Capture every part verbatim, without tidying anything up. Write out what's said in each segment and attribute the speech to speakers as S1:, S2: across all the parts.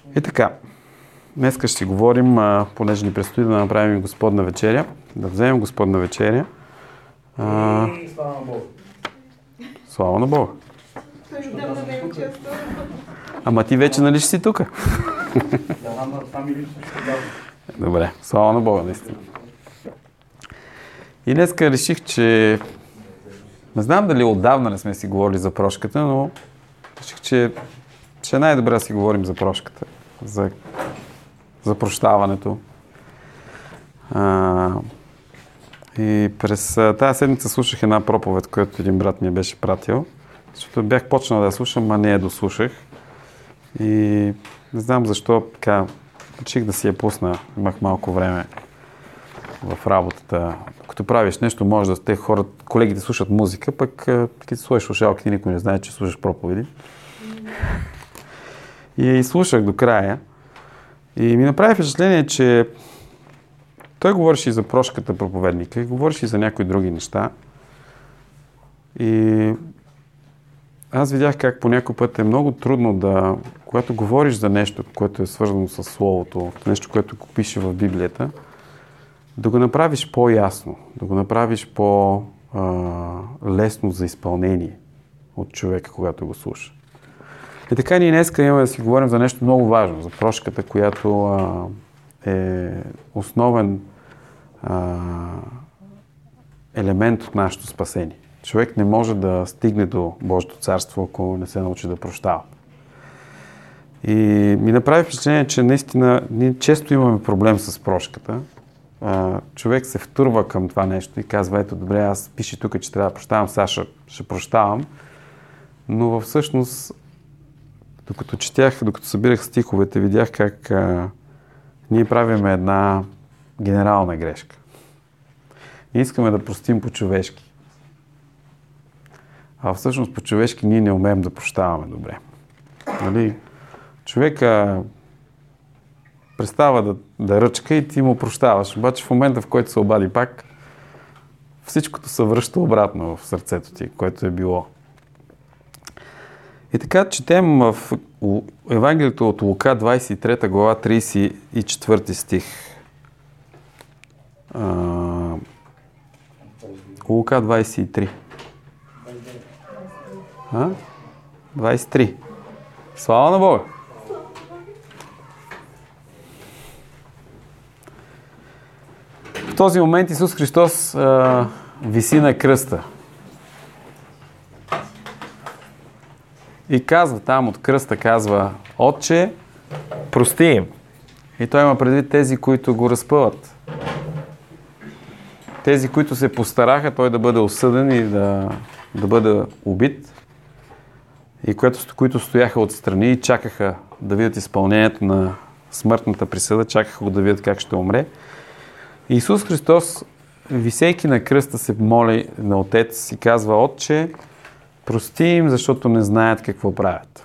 S1: И така, днеска ще си говорим, а, понеже ни предстои да направим Господна вечеря, да вземем Господна вечеря. А...
S2: И слава на Бога.
S1: Слава на Бога. Ама ти вече нали ще си тук?
S2: Да, ама това ми лично ще дадам.
S1: Добре, слава на Бога, наистина. И днеска реших, че не знам дали отдавна не сме си говорили за прошката, но реших, че ще е най-добре да си говорим за прошката, за, за прощаването. А, и през тази седмица слушах една проповед, която един брат ми беше пратил, защото бях почнал да я слушам, а не я дослушах. И не знам защо така реших да си я пусна. Имах малко време в работата. Като правиш нещо, може да те хора, колегите слушат музика, пък като слушаш слушалки, никой не знае, че слушаш проповеди. И я изслушах до края. И ми направи впечатление, че той говореше и за прошката проповедника, и говореше и за някои други неща. И аз видях как по някой път е много трудно да, когато говориш за нещо, което е свързано с Словото, нещо, което пише в Библията, да го направиш по-ясно, да го направиш по-лесно за изпълнение от човека, когато го слуша. И така ние днес имаме да си говорим за нещо много важно, за прошката, която а, е основен а, елемент от нашето спасение. Човек не може да стигне до Божието царство, ако не се научи да прощава. И ми направи впечатление, че наистина ние често имаме проблем с прошката. А, човек се втурва към това нещо и казва, ето добре, аз пише тук, че трябва да прощавам, сега ще, ще прощавам. Но всъщност, докато четях, докато събирах стиховете, видях как а, ние правим една генерална грешка. Ние искаме да простим по-човешки. А всъщност по-човешки ние не умеем да прощаваме добре. Нали? Човека престава да, да ръчка и ти му прощаваш. Обаче в момента, в който се обади пак, всичкото се връща обратно в сърцето ти, което е било. И така четем в Евангелието от Лука, двадесет и трета глава, тридесет и четвърти стих. А, Лука двадесет и три. А? двадесет и три. Слава на Бога! В този момент Исус Христос а, виси на кръста. И казва там от кръста, казва, Отче, прости им. И той има предвид тези, които го разпъват. Тези, които се постараха той да бъде осъден и да, да бъде убит. И които, които стояха отстрани и чакаха да видят изпълнението на смъртната присъда, чакаха го да видят как ще умре. И Исус Христос, висейки на кръста, се моли на Отец и казва, Отче, прости им, защото не знаят какво правят.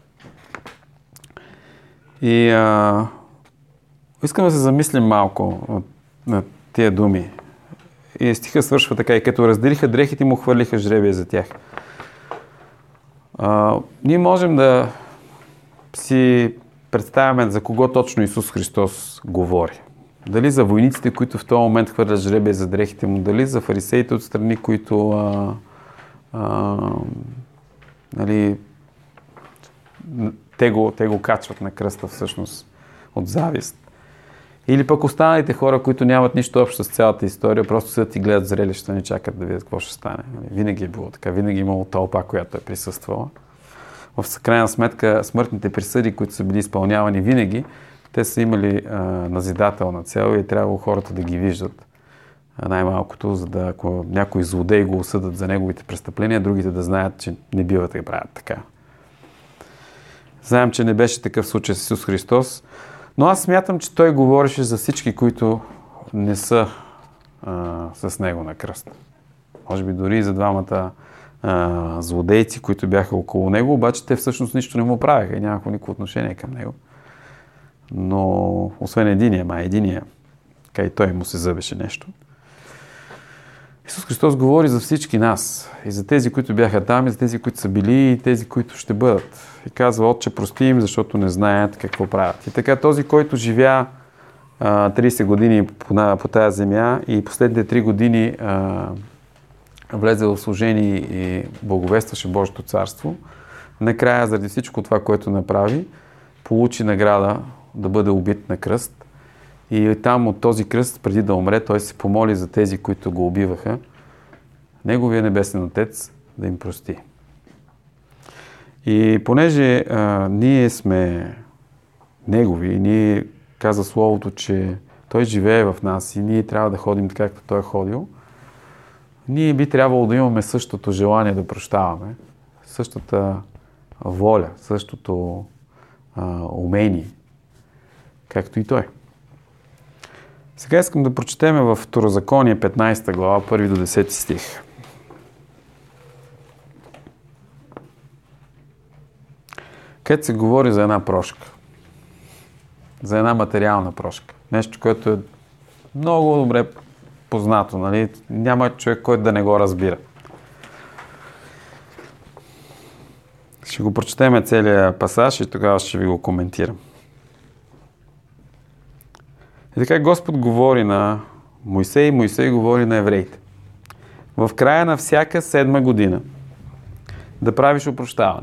S1: И а, искам да се замислим малко на тия думи. И стиха свършва така, и като разделиха дрехите му, хвърлиха жребия за тях. А, ние можем да си представяме за кого точно Исус Христос говори. Дали за войниците, които в този момент хвърлят жребия за дрехите му, дали за фарисеите отстрани, които а, а, нали, те, го, те го качват на кръста всъщност от завист. Или пък останалите хора, които нямат нищо общо с цялата история, просто седят и гледат зрелищата, не чакат да видят какво ще стане. Винаги е било така, винаги е имало тълпа, която е присъствала. В крайна сметка, смъртните присъди, които са били изпълнявани винаги, те са имали а, назидателна цел и е трябвало хората да ги виждат. А, най-малкото, за да ако някой злодей го осъдат за неговите престъпления, другите да знаят, че не бива да правят така. Знаем, че не беше такъв случай с Исус Христос, но аз смятам, че той говореше за всички, които не са а, с него на кръст. Може би дори и за двамата а, злодейци, които бяха около него, обаче те всъщност нищо не му правеха и нямаха никакво отношение към него. Но освен единия, ма единия, така и той му се зъбеше нещо. Исус Христос говори за всички нас. И за тези, които бяха там, и за тези, които са били, и тези, които ще бъдат. И казва: Отче, прости им, защото не знаят какво правят. И така този, който живя а, трийсет години по, по тая земя и последните три години а, влезе в служение и благовестваше Божието царство, накрая, заради всичко това, което направи, получи награда да бъде убит на кръст. И там от този кръст, преди да умре, той се помоли за тези, които го убиваха, Неговия небесен Отец да им прости. И понеже а, ние сме Негови, ние каза Словото, че Той живее в нас и ние трябва да ходим така, както Той е ходил, ние би трябвало да имаме същото желание да прощаваме, същата воля, същото а, умение, както и Той. Сега искам да прочетем в Второзаконие, петнайсета глава, първи до десети стих. Където се говори за една прошка. За една материална прошка. Нещо, което е много добре познато, нали? Няма човек, който да не го разбира. Ще го прочетем целия пасаж и тогава ще ви го коментирам. И така Господ говори на Мойсей и Мойсей говори на евреите. В края на всяка седма година да правиш опрощаване.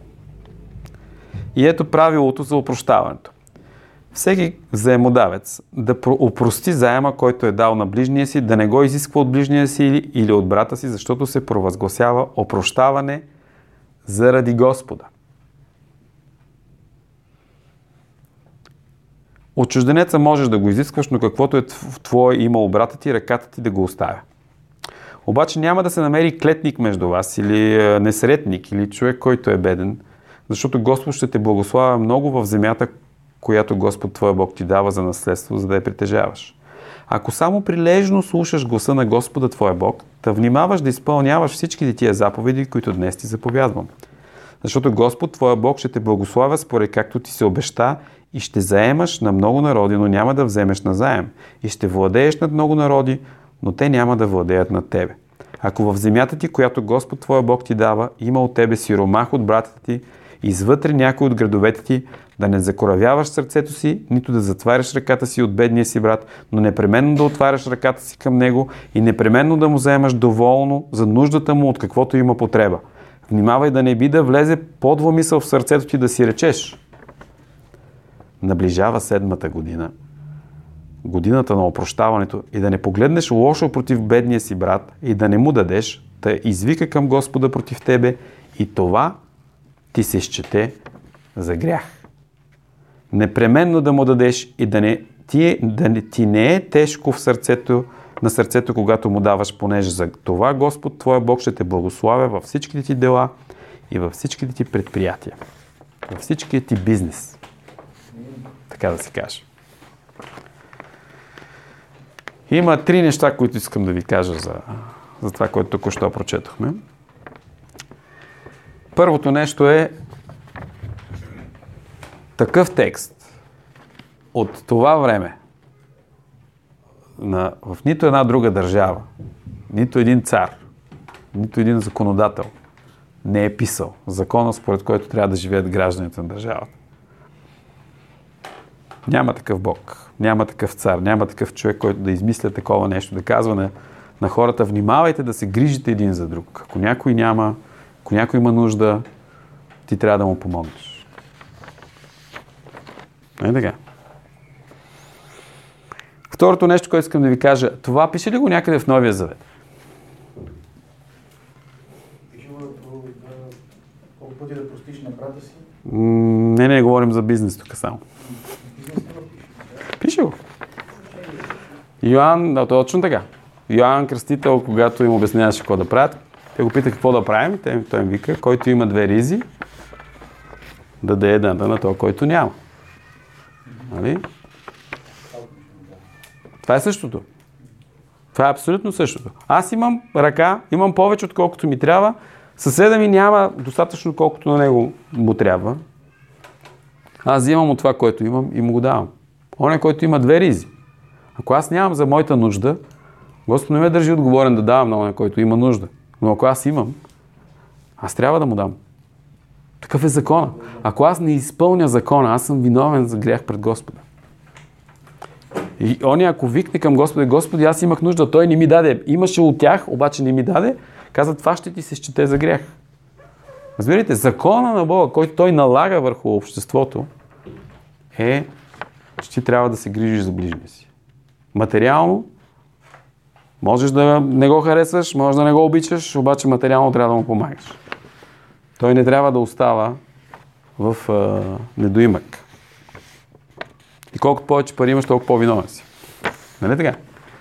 S1: И ето правилото за опрощаването. Всеки заемодавец да опрости заема, който е дал на ближния си, да не го изисква от ближния си или, или от брата си, защото се провъзгласява опрощаване заради Господа. От чужденеца можеш да го изискваш, но каквото е в твое имало брата ти, ръката ти да го оставя. Обаче няма да се намери клетник между вас или несретник, или човек, който е беден, защото Господ ще те благославя много в земята, която Господ твоя Бог ти дава за наследство, за да я притежаваш. Ако само прилежно слушаш гласа на Господа твоя Бог, да внимаваш да изпълняваш всичките тия заповеди, които днес ти заповядвам. Защото Господ твоя Бог ще те благославя според както ти се обеща и ще заемаш на много народи, но няма да вземеш назаем. И ще владееш над много народи, но те няма да владеят над тебе. Ако в земята ти, която Господ твоя Бог ти дава, има от тебе сиромах от братята ти, извътре някой от градовете ти, да не закоравяваш сърцето си, нито да затваряш ръката си от бедния си брат, но непременно да отваряш ръката си към него и непременно да му заемаш доволно за нуждата му от каквото има потреба. Внимавай да не би да влезе подва мисъл в сърцето ти да си речеш: наближава седмата година, годината на опрощаването, и да не погледнеш лошо против бедния си брат и да не му дадеш, да извика към Господа против тебе и това ти се счете за грях. Непременно да му дадеш и да не ти, да не, ти не е тежко в сърцето, на сърцето, когато му даваш, понеже за това Господ твоя Бог ще те благославя във всичките ти дела и във всичките ти предприятия, във всичкия ти бизнес. Така да се каже. Има три неща, които искам да ви кажа за, за това, което току-що прочетохме. Първото нещо е такъв текст от това време на, в нито една друга държава, нито един цар, нито един законодател не е писал закона, според който трябва да живеят гражданите на държавата. Няма такъв Бог, няма такъв цар, няма такъв човек, който да измисля такова нещо, да казва на, на хората: внимавайте да се грижите един за друг. Ако някой няма, ако някой има нужда, ти трябва да му помогнеш. Е така. Второто нещо, което искам да ви кажа, това пише ли го някъде в Новия Завет?
S2: Пише го колко пъти да простиш на брата си?
S1: Не, не, говорим за бизнес тук само. Пише го. Йоан, да, точно така. Йоан Кръстител, когато им обясняваше какво да правят, те го питаха какво да правим, те, той им вика: който има две ризи, да даде едната на този, който няма. Нали? Това е същото. Това е абсолютно същото. Аз имам ръка, имам повече, отколкото ми трябва. Съседа ми няма достатъчно, колкото на него му трябва. Аз взимам от това, което имам, и му го давам. Оня, който има две ризи. Ако аз нямам за моята нужда, Господ не ме държи отговорен да давам на онзи, който има нужда. Но ако аз имам, аз трябва да му дам. Такъв е закона. Ако аз не изпълня закона, аз съм виновен за грях пред Господа. И оня, ако викне към Господи, Господи, аз имах нужда, той не ми даде. Имаше от тях, обаче не ми даде, каза, това ще ти се счете за грях. Разбирайте, закона на Бога, който той налага върху обществото, е, че ти трябва да се грижиш за ближния си. Материално, можеш да не го харесваш, можеш да не го обичаш, обаче материално трябва да му помагаш. Той не трябва да остава в а, недоимък. И колкото повече пари имаш, толкова по-виновен си. Нали така?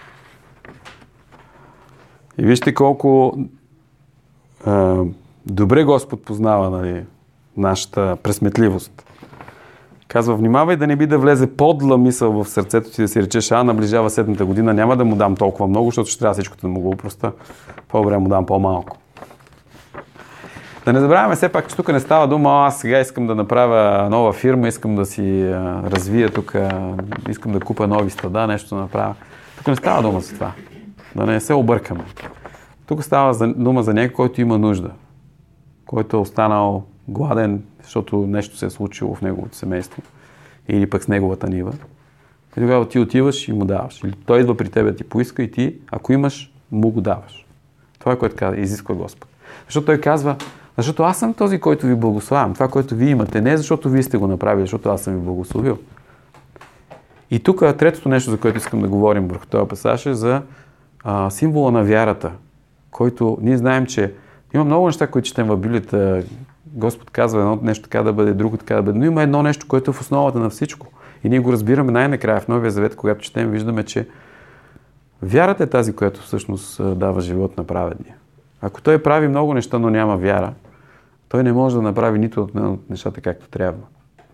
S1: И вижте колко а, добре Господ познава, нали, нашата пресметливост. Казва, внимавай да не би да влезе подла мисъл в сърцето ти да си речеш, а наближава седмата година, няма да му дам толкова много, защото ще трябва всичкото да му го опроста. По-добре му дам по-малко. Да не забравяме все пак, че тук не става дума, аз сега искам да направя нова фирма, искам да си а, развия тук, а, искам да купя нови стада, нещо да направя. Тук не става дума за това. Да не се объркаме. Тук става за, дума за някой, който има нужда. Който е останал гладен, защото нещо се е случило в неговото семейство. Или пък с неговата нива. И тогава ти отиваш и му даваш. Или той идва при тебе да ти поиска и ти, ако имаш, му го даваш. Това е което казва, изисква Господ. Защото той казва, защото аз съм този, който ви благославям. Това, което вие имате, не е защото вие сте го направили, защото аз съм ви благословил. И тук третото нещо, за което искам да говорим върху този пасаж, е за а, символа на вярата, който ние знаем, че има много неща, които четем в Библията. Господ казва едно нещо така да бъде, друго така да бъде, но има едно нещо, което е в основата на всичко. И ние го разбираме най-накрая в Новия Завет, когато четем, виждаме, че вярата е тази, която всъщност дава живот на праведния. Ако той прави много неща, но няма вяра, той не може да направи нито от нещата както трябва.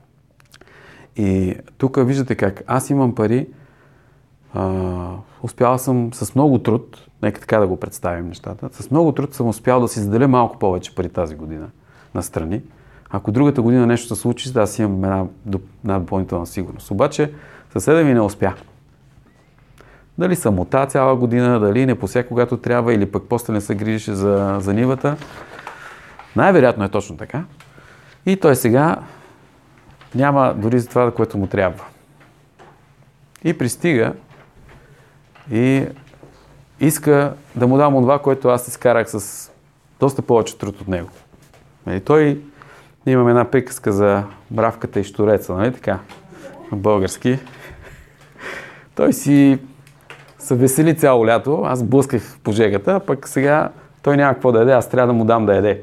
S1: И тук виждате как аз имам пари, а, успял съм с много труд, нека така да го представим нещата, с много труд съм успял да си заделя малко повече пари тази година настрани. Ако другата година нещо се случи, да, аз имам една, една допълнителна сигурност. Обаче съседа ми не успя. Дали самота цяла година, дали не пося когато трябва, или пък после не се грижеше за, за нивата. Най-вероятно е точно така. И той сега няма дори за това, което му трябва. И пристига и иска да му дам това, което аз изкарах с доста повече труд от него. И той, ние имаме една приказка за бравката и щуреца, нали така, на български. Той си се весели цяло лято, аз блъсках по жегата, а пък сега той няма какво да яде, аз трябва да му дам да яде.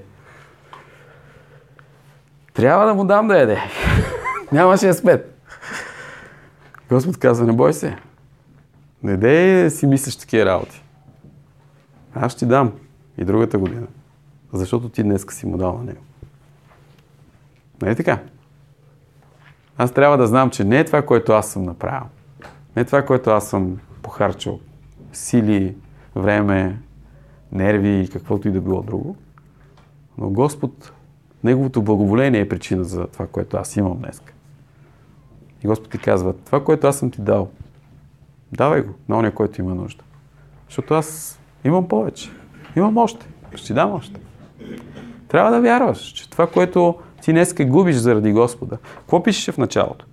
S1: Трябва да му дам да яде. Нямаше спет. Господ казва, не бой се. Не дей си мислиш такива работи. Аз ще ти дам и другата година. Защото ти днеска си му дал на него. Не е така. Аз трябва да знам, че не е това, което аз съм направил. Не е това, което аз съм похарчил. Сили, време, нерви и каквото и да било друго. Но Господ, неговото благоволение е причина за това, което аз имам днес. И Господ ти казва, това, което аз съм ти дал, давай го на оня, който има нужда. Защото аз имам повече. Имам още. Ще ти дам още. Трябва да вярваш, че това, което ти днеска губиш заради Господа. Какво пишеше в началото?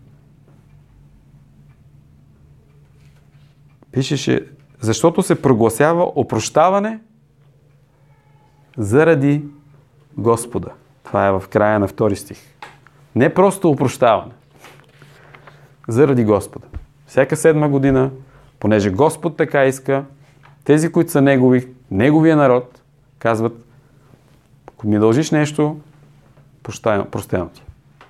S1: Пишеше, защото се прогласява опрощаване заради Господа. Това е в края на втори стих. Не просто опрощаване. Заради Господа. Всяка седма година, понеже Господ така иска, тези, които са Негови, Неговия народ, казват, ако ми дължиш нещо, простено ти.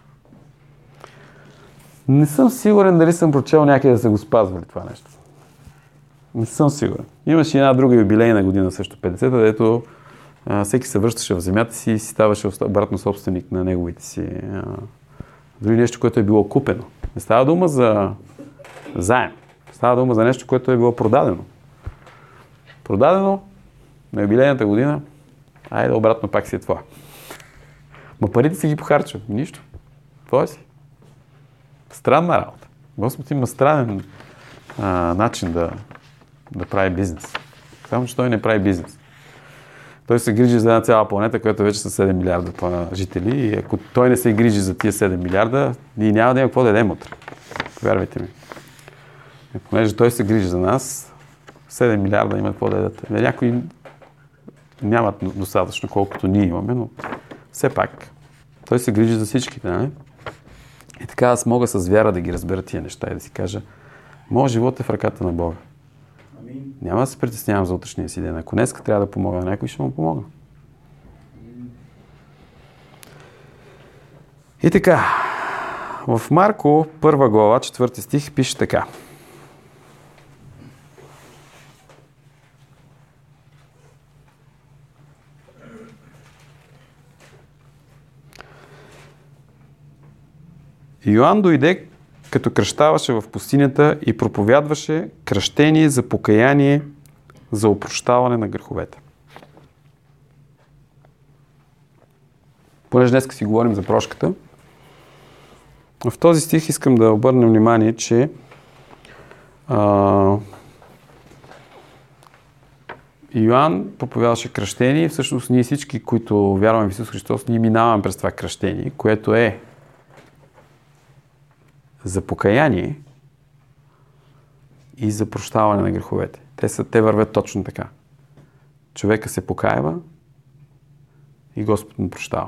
S1: Не съм сигурен дали съм прочел някъде да са го спазвали това нещо. Не съм сигурен. Имаше една друга юбилейна година, също петдесета, дето а, всеки се връщаше в земята си и си ставаше обратно собственик на неговите си. А, дори нещо, което е било купено. Не става дума за заем. Става дума за нещо, което е било продадено. Продадено на юбилейната година, айде обратно пак си е това. Ма парите си ги похарчва. Нищо. Това си. Странна работа. Господ има странен а, начин да, да прави бизнес. Само, че той не прави бизнес. Той се грижи за една цяла планета, която вече са седем милиарда жители и ако той не се грижи за тия седем милиарда, ние няма да има какво да ядем утре. Вярвайте ми. И понеже той се грижи за нас, седем милиарда има какво да ядат. Някои нямат достатъчно, колкото ние имаме, но все пак той се грижи за всичките, нали? И така аз мога с вяра да ги разбера тия неща и да си кажа, моят живот е в ръката на Бога.
S2: Амин.
S1: Няма да се притеснявам за утрешния си ден. Ако днеска трябва да помогна на някой, ще му помогна. И така, в Марко, първа глава, четвърти стих, пише така. Йоан дойде, като кръщаваше в пустинята и проповядваше кръщение за покаяние, за опрощаване на греховете. Понеже днес си говорим за прошката, в този стих искам да обърнем внимание, че а, Йоан проповядваше кръщение и всъщност ние всички, които вярваме в Исус Христос, ние минаваме през това кръщение, което е за покаяние и за прощаване на греховете. Те, са, те вървят точно така. Човека се покаява и Господ му прощава.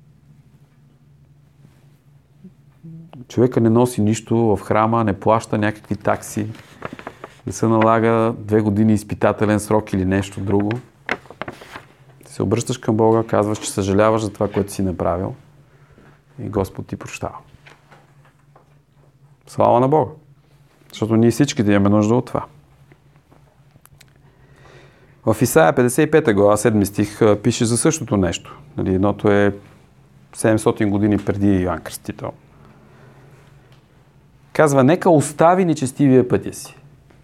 S1: Човека не носи нищо в храма, не плаща някакви такси, не се налага две години изпитателен срок или нещо друго. Ти се обръщаш към Бога, казваш, че съжаляваш за това, което си направил и Господ ти прощава. Слава на Бога. Защото ние всички да имаме нужда от това. В Исаия петдесет и пета глава, седми стих, пише за същото нещо. Едното е седемстотин години преди Йоан Кръстител. Казва, нека остави нечестивия пътя си.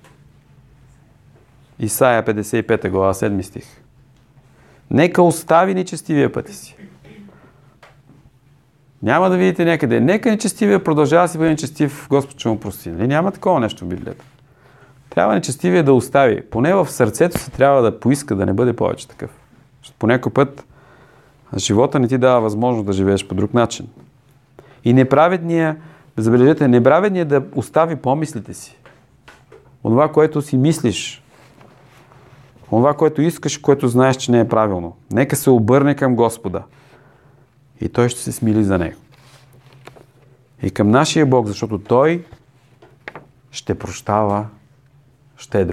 S1: Исаия петдесет и пета глава, седми стих. Нека остави нечестивия пътя си. Няма да видите някъде. Нека нечестивия продължава да си бъде нечестив, Господ ще му прости. Нали? Няма такова нещо в Библията. Трябва нечестивия да остави. Поне в сърцето си трябва да поиска да не бъде повече такъв. Защото по някой път живота не ти дава възможност да живееш по друг начин. И неправедния, забележете, неправедния да остави помислите си. Онова, което си мислиш. Онова, което искаш, което знаеш, че не е правилно. Нека се обърне към Господа. И Той ще се смили за него. И към нашия Бог, защото Той ще прощава щедро.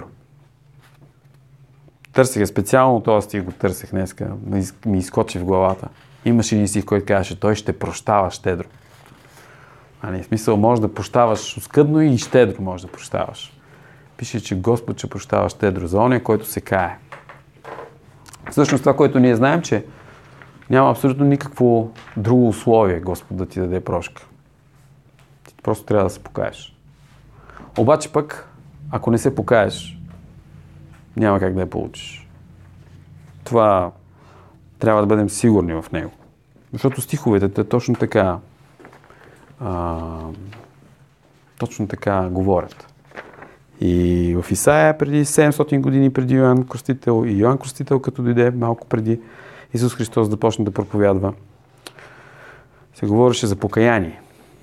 S1: Търсех специално този стих, го търсех днеска, ми изкочи в главата. Имаше един стих, който казваше, Той ще прощава щедро. А не, в смисъл, може да прощаваш оскъдно и щедро може да прощаваш. Пише, че Господ ще прощава щедро за ония, който се кае. Всъщност това, което ние знаем, че няма абсолютно никакво друго условие Господ да ти даде прошка. Ти просто трябва да се покаеш. Обаче пък, ако не се покаеш, няма как да я получиш. Това трябва да бъдем сигурни в него. Защото стиховете те точно така а, точно така говорят. И в Исаия преди седемстотин години преди Йоан Кръстител и Йоан Кръстител като дойде малко преди Исус Христос да почне да проповядва, се говореше за покаяние.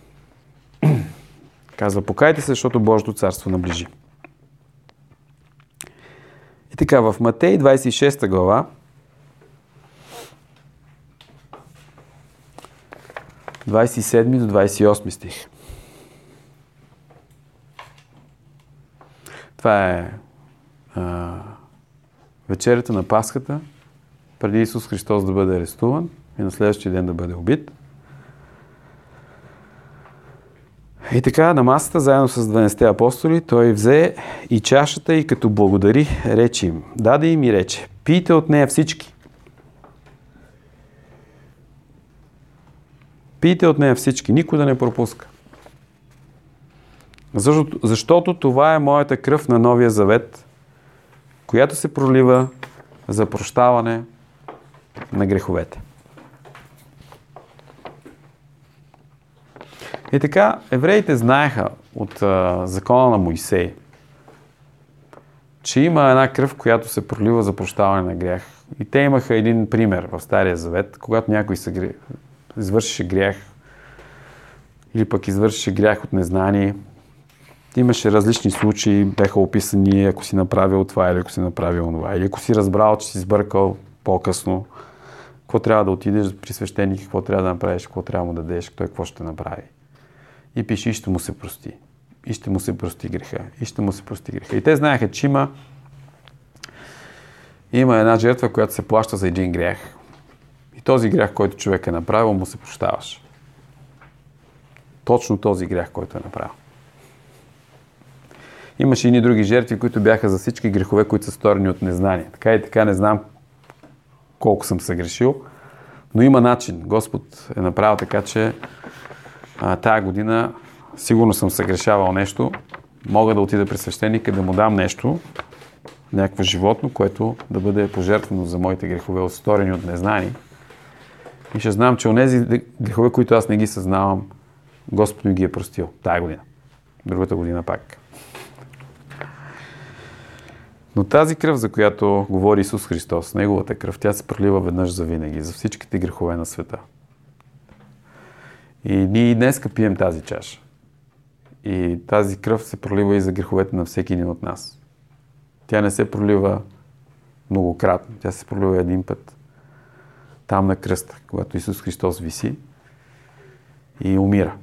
S1: Казва, покайте се, защото Божието царство наближи. И така, в Матей двадесет и шеста глава, двадесет и седми до двадесет и осми стих. Това е а, вечерята на Пасхата, преди Исус Христос да бъде арестуван и на следващия ден да бъде убит. И така, на масата, заедно с дванадесетте апостоли, той взе и чашата и като благодари, рече им, даде им и рече, пийте от нея всички. Пийте от нея всички, никой да не пропуска. Защото, защото това е моята кръв на Новия завет, която се пролива за прощаване на греховете. И така, евреите знаеха от а, закона на Моисей, че има една кръв, която се пролива за прощаване на грях. И те имаха един пример в Стария Завет, когато някой се гре... извършише грях или пък извършише грях от незнание. Имаше различни случаи, бяха описани, ако си направил това или ако си направил това. Или ако си разбрал, че си сбъркал по-късно, какво трябва да отидеш при свещеник, какво трябва да направиш, какво трябва да му дадеш, той какво ще направи. И пише, и ще му се прости. И ще му се прости греха. И ще му се прости греха. И те знаеха, че има, има една жертва, която се плаща за един грях. И този грях, който човек е направил, му се прощаваш. Точно този грях, който е направил. Имаше и ни други жертви, които бяха за всички грехове, които са сторени от незнание. Така и така не знам колко съм съгрешил, но има начин. Господ е направил така, че а, тая година сигурно съм съгрешавал нещо. Мога да отида при свещеника, да му дам нещо, някакво животно, което да бъде пожертвано за моите грехове, сторени от незнание. И ще знам, че онези грехове, които аз не ги съзнавам, Господ ми ги е простил тая година. Другата година пак. Но тази кръв, за която говори Исус Христос, Неговата кръв, тя се пролива веднъж за винаги, за всичките грехове на света. И ние и днеска пием тази чаша. И тази кръв се пролива и за греховете на всеки един от нас. Тя не се пролива многократно, тя се пролива един път. Там на кръста, когато Исус Христос виси и умира.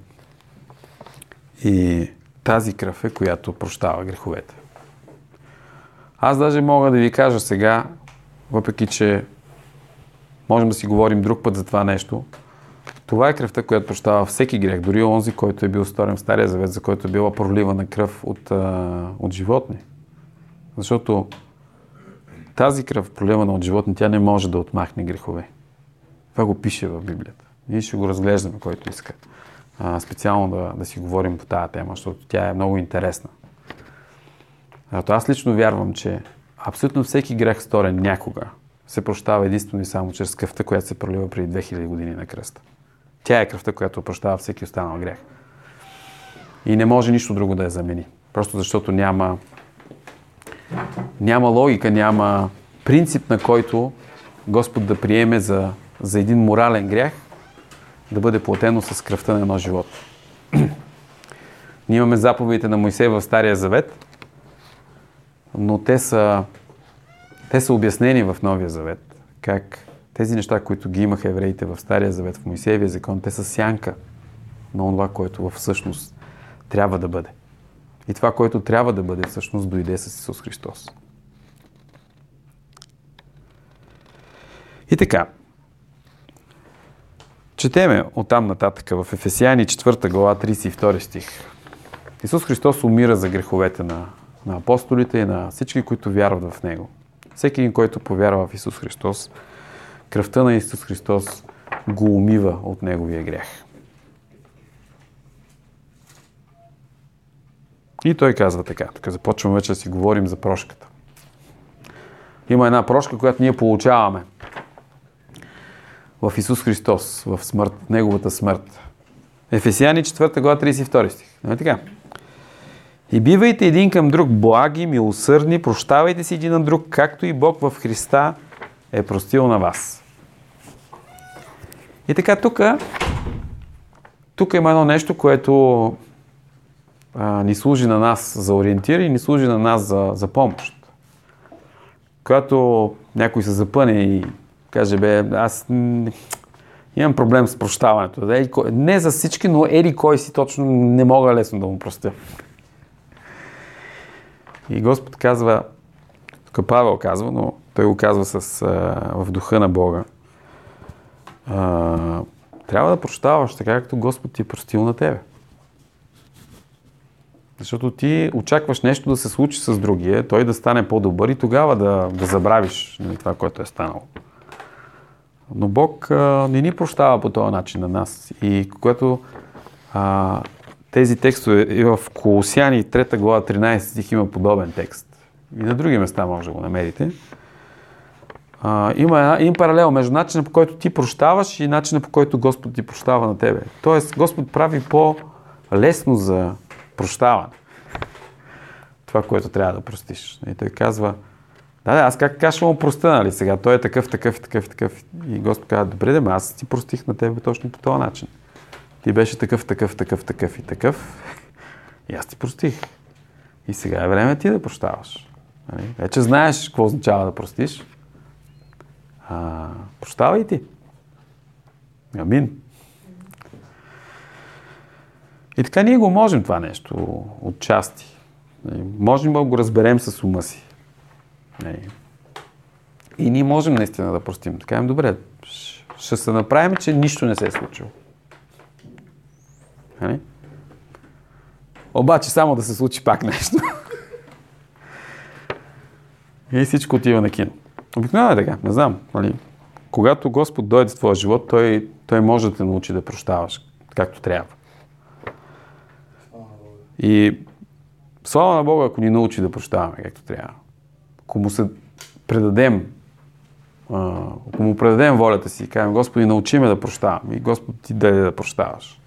S1: И тази кръв е, която прощава греховете. Аз даже мога да ви кажа сега, въпреки че можем да си говорим друг път за това нещо, това е кръвта, която прощава всеки грех, дори онзи, който е бил сторен в Стария Завет, за който е била проливана кръв от, от животни. Защото тази кръв, проливана от животни, тя не може да отмахне грехове. Това го пише в Библията. Ние ще го разглеждаме, който иска. А, специално да, да си говорим по тази тема, защото тя е много интересна. Защото аз лично вярвам, че абсолютно всеки грех, сторен някога, се прощава единствено и само чрез кръвта, която се пролива преди две хиляди години на кръста. Тя е кръвта, която прощава всеки останал грех. И не може нищо друго да я замени. Просто защото няма, няма логика, няма принцип, на който Господ да приеме за, за един морален грях да бъде платено с кръвта на едно животно. Ние имаме заповедите на Мойсей в Стария Завет, но те са, те са обяснени в Новия Завет. Как тези неща, които ги имаха евреите в Стария Завет, в Мойсеевия закон, те са сянка на това, което всъщност трябва да бъде. И това, което трябва да бъде, всъщност дойде с Исус Христос. И така, четеме оттам нататък в Ефесяни четвърта глава, тридесет и втори стих. Исус Христос умира за греховете на, на апостолите и на всички, които вярват в Него. Всеки един, който повярва в Исус Христос, кръвта на Исус Христос го умива от Неговия грях. И той казва така, тук започваме вече да си говорим за прошката. Има една прошка, която ние получаваме в Исус Христос, в смърт, Неговата смърт. Ефесяни четвърта глава, тридесет и втори стих. Не така? И бивайте един към друг благи, милосърдни, прощавайте си един на друг, както и Бог в Христа е простил на вас. И така, тук тук има едно нещо, което а, ни служи на нас за ориентир и ни служи на нас за, за помощ. Когато някой се запъне и каже, бе, аз имам проблем с прощаването. Не за всички, но ели кой си точно не мога лесно да му простя. И Господ казва, тук Павел казва, но той го казва с, а, в духа на Бога. А, трябва да прощаваш така, както Господ ти е простил на тебе. Защото ти очакваш нещо да се случи с другия, той да стане по-добър и тогава да, да забравиш това, което е станало. Но Бог а, не ни прощава по този начин на нас. И когато а, тези текстове и в Колосяни трета глава тринадесети стих има подобен текст. И на други места може да го намерите. А, има един паралел между начина, по който ти прощаваш и начина, по който Господ ти прощава на тебе. Тоест Господ прави по-лесно за прощаване. това, което трябва да простиш. И той казва, да, да, аз как, как ще му простя, нали сега? Той е такъв, такъв, такъв, такъв. И Господ казва, добре, да, аз ти простих на тебе точно по този начин. Ти беше такъв, такъв, такъв, такъв и такъв. И аз ти простих. И сега е време ти да прощаваш. Нали? Вече знаеш какво означава да простиш. А, прощавай ти. Амин. И така ние го можем това нещо отчасти. Можем да го разберем с ума си. И ние можем наистина да простим. Така е, добре, ще се направим, че нищо не се е случило. Обаче само да се случи пак нещо. И всичко отива на кино. Обикновено е така, не знам. Нали? Когато Господ дойде в твоя живот, той, той може да те научи да прощаваш както трябва. И слава на Бога, ако ни научи да прощаваме както трябва. Ако му се предадем, ако му предадем волята си и кажем, Господи, научи ме да прощавам. И Господ ти даде да прощаваш.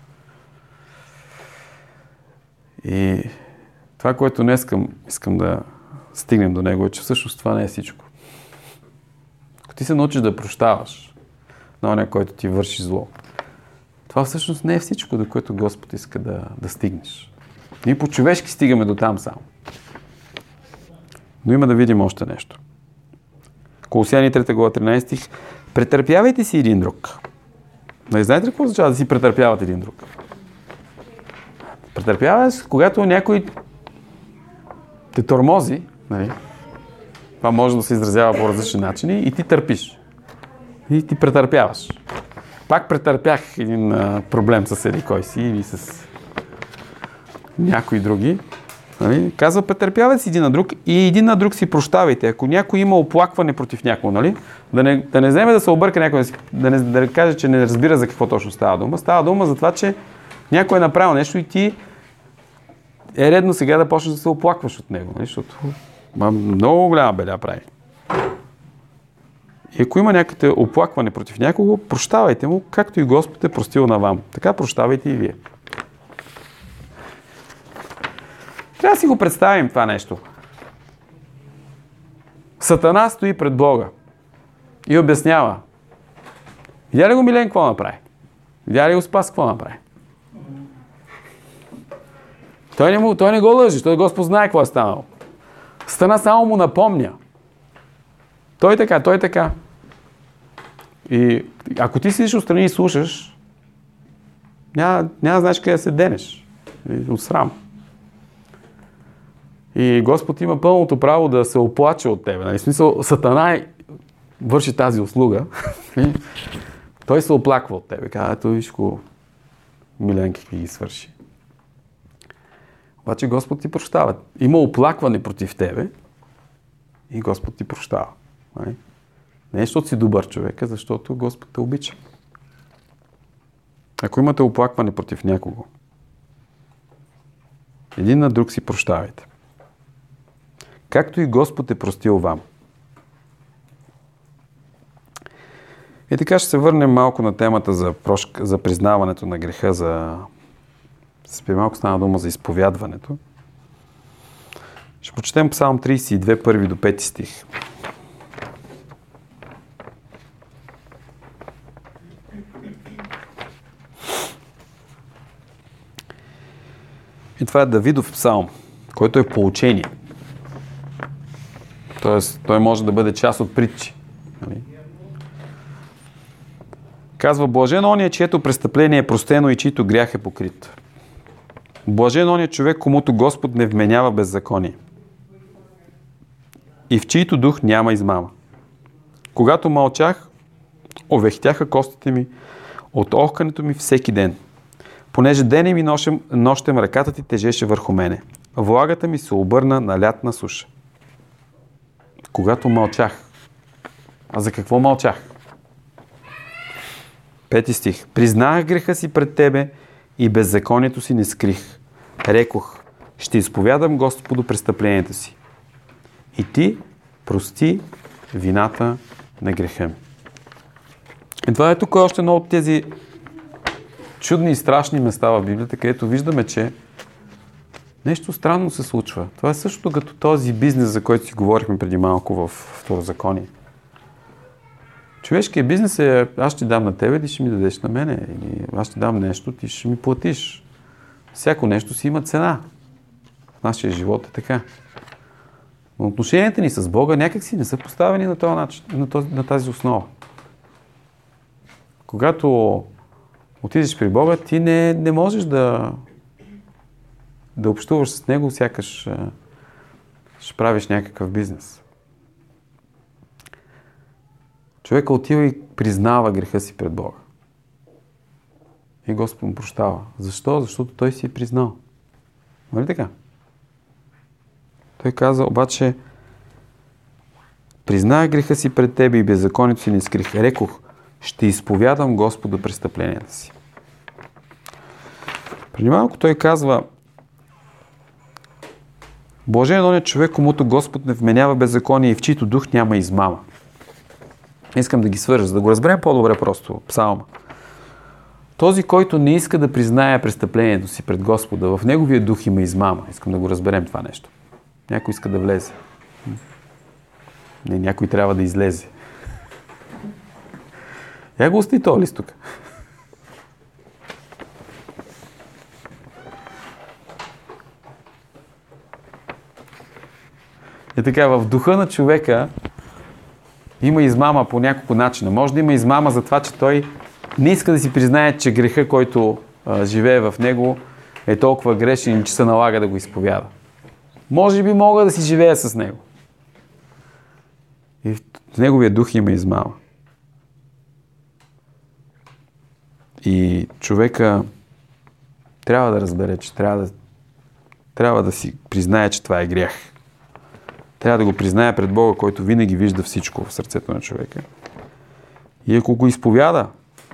S1: И това, което днес искам, искам да стигнем до него, е, че всъщност това не е всичко. Ако ти се научиш да прощаваш на оня, който ти върши зло, това всъщност не е всичко, до което Господ иска да, да стигнеш. Ние по-човешки стигаме до там само. Но има да видим още нещо. Колосяни трета глава тринайсети стих. Претърпявайте си един друг. Не знаете ли какво означава да си претърпяват един друг? Претърпяваш, когато някой те тормози, нали? Това може да се изразява по различни начини, и ти търпиш. И ти претърпяваш. Пак претърпях един а, проблем с еди кой си или с някои други. Нали? Казва, претърпявайте си един на друг и един на друг си прощавайте. Ако някой има оплакване против някого, нали? да, не, да не вземе да се обърка някой, да не да каже, че не разбира за какво точно става дума. Става дума за това, че някой е направил нещо и ти е редно сега да почнеш да се оплакваш от него, нали? Защото много голяма беля прави. И ако има някакъв оплакване против някого, прощавайте му, както и Господ е простил на вам. Така прощавайте и вие. Трябва да си го представим това нещо. Сатана стои пред Бога и обяснява. Видя ли го Милен какво направи? Видя ли го Спас какво направи? Той не, му, той не го лъжи, той Господ знае какво е станало. Сатана само му напомня. Той така, той така. И ако ти седиш отстрани и слушаш, няма, няма знаеш къде да се денеш. От срам. И Господ има пълното право да се оплаче от тебе. Нали? В смисъл, Сатана върши тази услуга. Той се оплаква от тебе. Казва, ето виж го, Милен какви ги свърши. Обаче Господ ти прощава. Има оплакване против тебе и Господ ти прощава. Нали? Не е, защото си добър човек, а защото Господ те обича. Ако имате оплакване против някого, един на друг си прощавайте. Както и Господ е простил вам. И така ще се върнем малко на темата за, прошка, за признаването на греха, за... Спи малко стана дума за изповядването. Ще прочетем Псалм трийсет и две, първи до пети стих. И това е Давидов псалм, който е поучение. Тоест, той може да бъде част от притчи. Нали? Казва, блажен ония, чието престъпление е простено и чието грях е покрит. Блажен ония човек, комуто Господ не вменява беззаконие. И в чието дух няма измама. Когато мълчах, овехтяха костите ми от охкането ми всеки ден. Понеже денем и нощем, нощем ръката ти тежеше върху мене. Влагата ми се обърна на лятна суша. Когато мълчах. А за какво мълчах? Пети стих. Признах греха си пред тебе и беззаконието си не скрих. Рекох, ще изповядам Господу престъпленията си. И ти прости вината на греха ми. И това е тук още едно от тези чудни и страшни места в Библията, където виждаме, че нещо странно се случва. Това е същото като този бизнес, за който си говорихме преди малко в Второзаконие. Човешкият бизнес е, аз ще дам на тебе, ти ще ми дадеш на мене. Или аз ще дам нещо, ти ще ми платиш. Всяко нещо си има цена. В нашия живот е така. Но отношенията ни с Бога някак си не са поставени на, този начин, на, този, на тази основа. Когато отидеш при Бога, ти не, не можеш да, да общуваш с Него, сякаш ще правиш някакъв бизнес. Човека отива и признава греха си пред Бога. И Господ му прощава. Защо? Защото той си е признал. Нали така? Той каза, обаче, признах греха си пред тебе и беззаконието си не скрих. Рекох, ще изповядам Господа престъпленията си. Преди малко той казва, блажен е оня човек, комуто Господ не вменява беззаконие и в чийто дух няма измама. Искам да ги свържа, за да го разберем по-добре просто псалма. Този, който не иска да признае престъплението си пред Господа, в неговия дух има измама. Искам да го разберем това нещо. Някой иска да влезе. Не, някой трябва да излезе. Я го остави този лист тук. И така, в духа на човека има измама по няколко начина. Може да има измама за това, че той не иска да си признае, че греха, който а, живее в него, е толкова грешен и че се налага да го изповяда. Може би мога да си живея с него. И в неговия дух има измама. И човека трябва да разбере, че трябва да, трябва да си признае, че това е грях. Трябва да го признае пред Бога, който винаги вижда всичко в сърцето на човека. И ако го изповяда,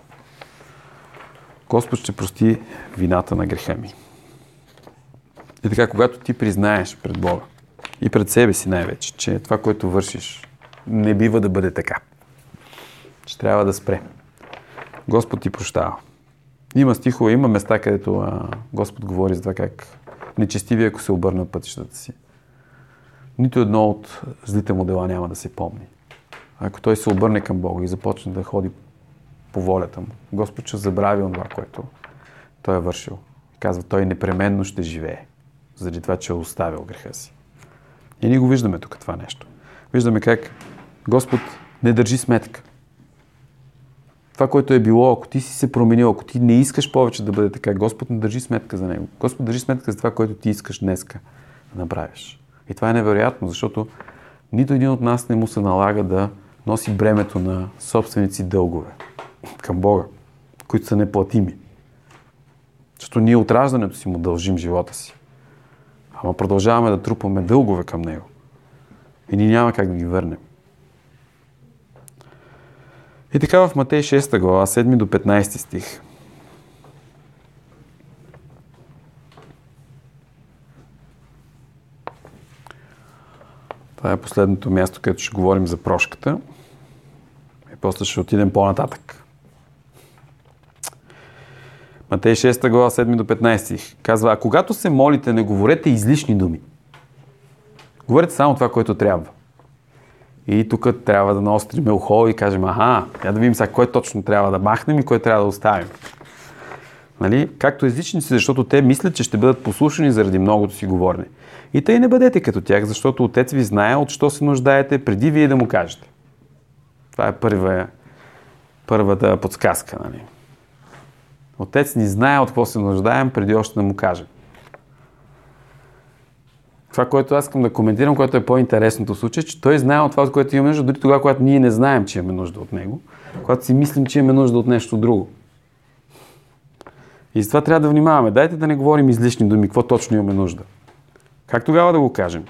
S1: Господ ще прости вината на греха ми. И така, когато ти признаеш пред Бога и пред себе си най-вече, че това, което вършиш, не бива да бъде така. Че трябва да спре. Господ ти прощава. Има стихове, има места, където а, Господ говори за това как нечестиви, ако се обърна пътищата си. Нито едно от злите му дела няма да се помни. Ако той се обърне към Бога и започне да ходи по волята му, Господ ще забрави това, което той е вършил. Казва, той непременно ще живее, заради това, че е оставил греха си. И ние го виждаме тук това нещо. Виждаме как Господ не държи сметка. Това, което е било, ако ти си се променил, ако ти не искаш повече да бъде така, Господ не държи сметка за него. Господ държи сметка за това, което ти искаш днеска да направиш. И това е невероятно, защото нито един от нас не му се налага да носи бремето на собствените си дългове към Бога, които са неплатими. Защото ние от раждането си му дължим живота си. Ама продължаваме да трупаме дългове към него. И ние няма как да ги върнем. И така в Матей шеста глава, седми до петнайсети стих. Това е последното място, където ще говорим за прошката. И после ще отидем по-нататък. Матей шеста глава, седми до петнайсети стих. Казва, а когато се молите, не говорете излишни думи. Говорете само това, което трябва. И тук трябва да наострим ухо и кажем, аха, я да видим сега кой точно трябва да махнем и кой трябва да оставим. Нали? Както езичници, защото те мислят, че ще бъдат послушани заради многото си говорене. И тъй не бъдете като тях, защото Отец ви знае от що се нуждаете, преди вие да му кажете. Това е първа, първата подсказка. Нали? Отец ни знае от какво се нуждаем, преди още да му кажем. Това, което аз искам да коментирам, което е по-интересното в случай, че той знае от това, от което имаме нужда, дори тогава, когато ние не знаем, че имаме нужда от него, когато си мислим, че имаме нужда от нещо друго. И затова трябва да внимаваме. Дайте да не говорим излишни думи, какво точно имаме нужда. Как тогава да го кажем?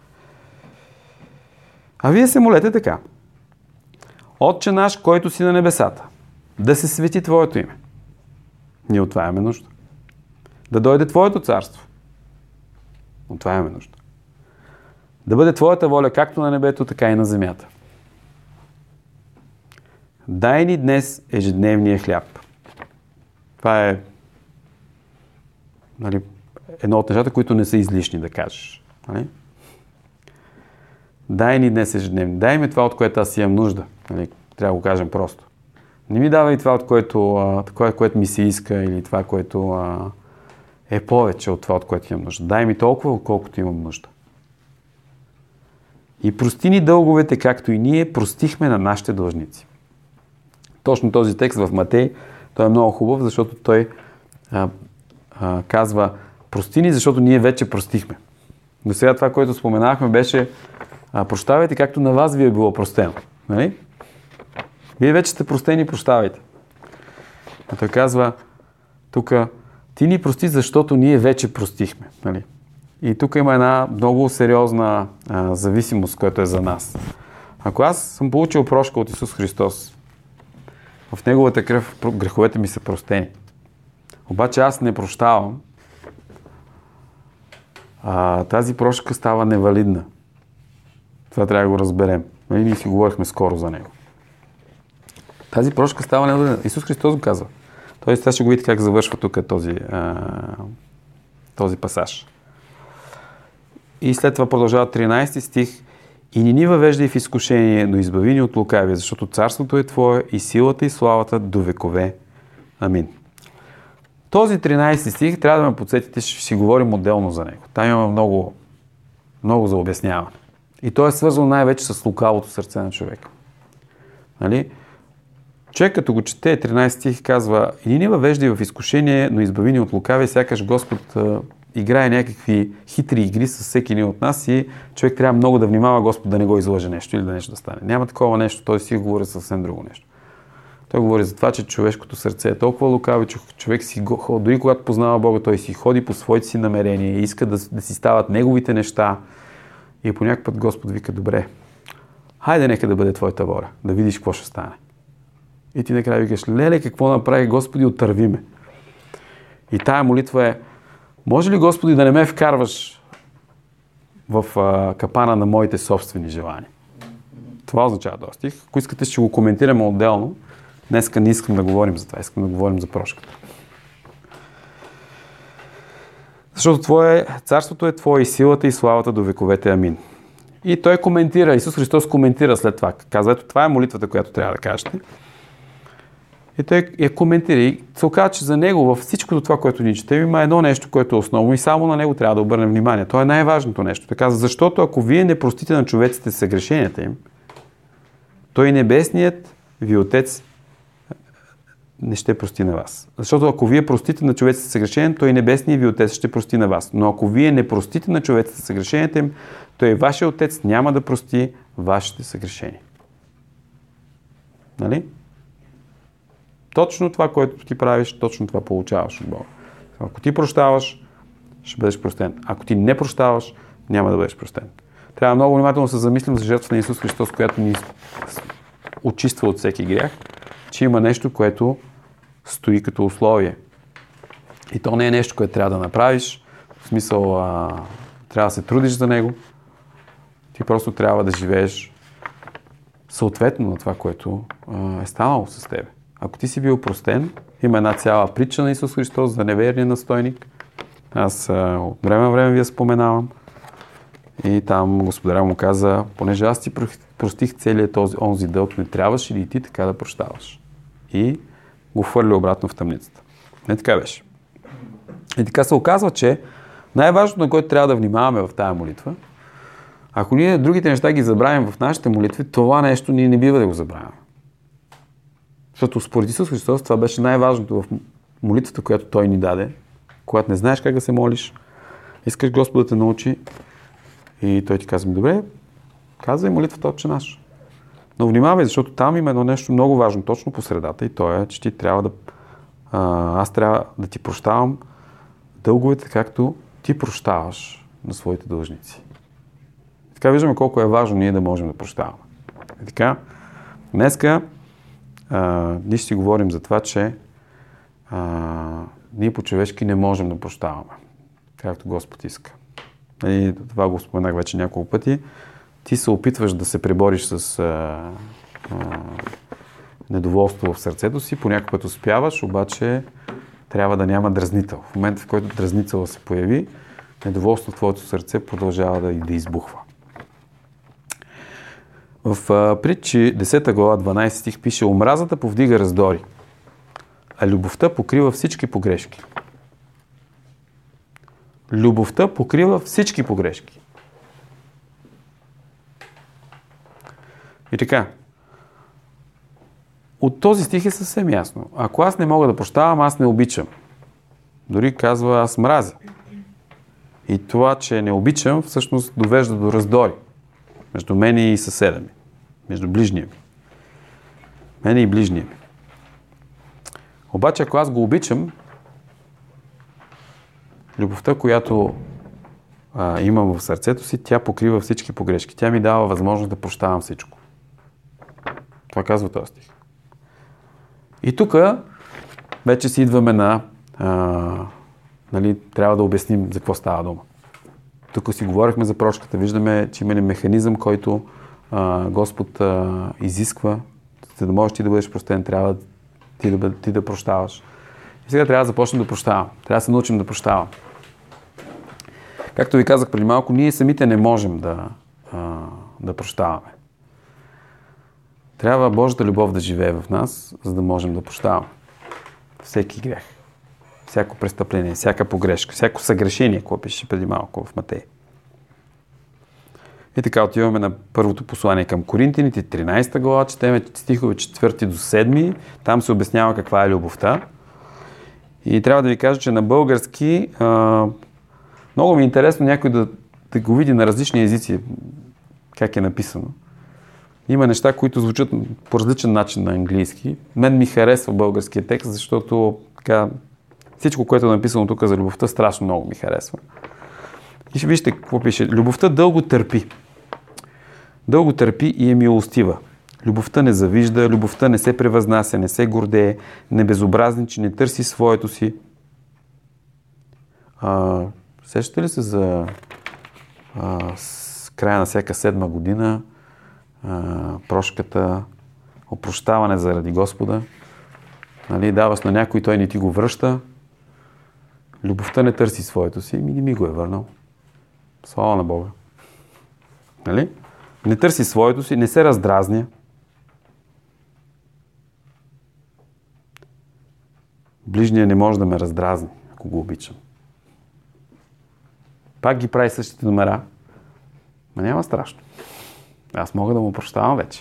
S1: А вие се молете така. Отче наш, който си на небесата, да се свети Твоето име. Ние от това имаме нужда. Да дойде Твоето царство. От това имаме нужда. Да бъде Твоята воля както на небето, така и на земята. Дай ни днес ежедневния хляб. Това е, нали, едно от нещата, които не са излишни да кажеш. Нали? Дай ни днес ежедневни. Дай ми това, от което аз имам нужда. Нали? Трябва да го кажем просто. Не ми давай това, от което, а, това, което ми се иска или това, което а, е повече от това, от което имам нужда. Дай ми толкова, колкото имам нужда. И прости ни дълговете, както и ние простихме на нашите длъжници. Точно този текст в Матей, той е много хубав, защото той а, а, казва прости ни, защото ние вече простихме. До сега това, което споменахме, беше а, прощавайте, както на вас ви е било простено. Нали? Вие вече сте простени, прощавайте. А той казва тук, ти ни прости, защото ние вече простихме. Нали? И тук има една много сериозна а, зависимост, която е за нас. Ако аз съм получил прошка от Исус Христос, в Неговата кръв греховете ми са простени. Обаче аз не прощавам, а, тази прошка става невалидна. Това трябва да го разберем. Нали? Ние си говорихме скоро за него. Тази прошка става невалидна. Исус Христос го казва. Той сега ще го видите как завършва тук този, а, този пасаж. И след това продължава тринайсети стих. И не ни въвеждай в изкушение, но избави ни от лукавия, защото царството е Твое и силата и славата до векове. Амин. Този тринайсети стих трябва да ме подсетите, ще си говорим отделно за него. Там има много, много за обясняване. И то е свързано най-вече с лукавото сърце на човека. Нали? Човек като го чете, тринайсети стих казва: и не ни въвеждай в изкушение, но избави ни от лукавия, сякаш Господ играе някакви хитри игри с всеки един от нас и човек трябва много да внимава Господ да не го излъже нещо или да нещо да стане. Няма такова нещо, той си говори съвсем друго нещо. Той говори за това, че човешкото сърце е толкова лукаво, че човек си го, дори когато познава Бога, той си ходи по своите си намерения и иска да, да си стават неговите неща. И по някакъв път Господ вика: добре, хайде нека да бъде твоята воля, да видиш какво ще стане. И ти накрая викаш: леле, какво направи Господи, отърви ме. И тая молитва е: може ли, Господи, да не ме вкарваш в а, капана на моите собствени желания? Това означава този стих. Ако искате, ще го коментираме отделно. Днеска не искам да говорим за това, искам да говорим за прошката. Защото твое, царството е Твое и силата и славата до вековете. Амин. И той коментира, Исус Христос коментира след това. Казва: ето, това е молитвата, която трябва да кажете. И той я коментира и се оказа, че за него във всичкото това, което ни четем, има едно нещо, което е основно и само на него трябва да обърнем внимание. То е най-важното нещо. Той казва: защото ако вие не простите на човеците съгрешенията им, той небесният ви Отец не ще прости на вас. Защото ако вие простите на човеците съгрешенията, той небесният ви Отец ще прости на вас. Но ако вие не простите на човеците съгрешенията им, той вашия Отец няма да прости вашите съгрешения. Нали? Точно това, което ти правиш, точно това получаваш от Бога. Ако ти прощаваш, ще бъдеш простен. Ако ти не прощаваш, няма да бъдеш простен. Трябва много внимателно да се замислим за жертвата на Исус Христос, която ни очиства от всеки грях, че има нещо, което стои като условие. И то не е нещо, което трябва да направиш. В смисъл, а, трябва да се трудиш за него. Ти просто трябва да живееш съответно на това, което а, е станало с тебе. Ако ти си бил простен, има една цяла притча на Исус Христос за неверния настойник. Аз а, от време на време ви я споменавам. И там Господаря му каза: понеже аз ти простих целият този онзи дълг, не трябваше ли и ти така да прощаваш? И го хвърли обратно в тъмницата. Не така беше. И така се оказва, че най-важното, на което трябва да внимаваме в тая молитва, ако ние другите неща ги забравим в нашите молитви, това нещо ние не бива да го забравяме. Защото според Исус Христос това беше най-важното в молитвата, която Той ни даде. Когато не знаеш как да се молиш, искаш Господ да те научи и Той ти казва: добре, казвай молитвата Отче наш. Но внимавай, защото там има едно нещо много важно точно по средата и то е, че ти трябва да... А, аз трябва да ти прощавам дълговете, както ти прощаваш на своите дължници. И така виждаме колко е важно ние да можем да прощаваме. И така, днеска а, ние ще си говорим за това, че а, ние по-човешки не можем да прощаваме, както Господ иска. И това го споменах вече няколко пъти. Ти се опитваш да се пребориш с а, а, недоволство в сърцето си, понякога път успяваш, обаче трябва да няма дразнител. В момента, в който дразнител се появи, недоволство в твоето сърце продължава да, да избухва. В а, Притчи десета глава, дванайсети стих пише: омразата повдига раздори, а любовта покрива всички погрешки. Любовта покрива всички погрешки. И така, от този стих е съвсем ясно. Ако аз не мога да прощавам, аз не обичам. Дори казва, аз мразя. И това, че не обичам, всъщност довежда до раздори между мене и съседа ми, между ближния ми. Мене и ближния ми. Обаче, ако аз го обичам, любовта, която а, имам в сърцето си, тя покрива всички погрешки. Тя ми дава възможност да прощавам всичко. Това казва този стих. И тук вече си идваме на... А, нали, трябва да обясним за какво става дума. Тук си говорихме за прошката. Виждаме, че има механизъм, който а, Господ а, изисква. За да можеш ти да бъдеш простен, трябва ти да, ти да прощаваш. И сега трябва да започнем да прощавам. Трябва да се научим да прощавам. Както ви казах преди малко, ние самите не можем да, а, да прощаваме. Трябва Божията любов да живее в нас, за да можем да прощаваме. Всеки грех, всяко престъпление, всяка погрешка, всяко съгрешение, което пише преди малко в Матей. И така отиваме на първото послание към Коринтяните, тринайсета глава, четеме стихове четвърти до седми, там се обяснява каква е любовта. И трябва да ви кажа, че на български а, много ми е интересно някой да, да го види на различни езици, как е написано. Има неща, които звучат по различен начин на английски. Мен ми харесва българския текст, защото така, всичко, което е написано тук за любовта, страшно много ми харесва. И ще вижте какво пише. Любовта дълго търпи. Дълго търпи и е милостива. Любовта не завижда, любовта не се превъзнася, не се гордее, не безобразничи, не търси своето си. А, сещате ли се за а, с края на всяка седма година а, прошката, опрощаване заради Господа? Нали, даваш на някой, той не ти го връща. Любовта не търси своето си, ми не ми го е върнал. Слава на Бога. Нали? Не търси своето си, не се раздразня. Ближния не може да ме раздразни, ако го обичам. Пак ги прави същите номера. Ма няма страшно. Аз мога да му прощавам вече.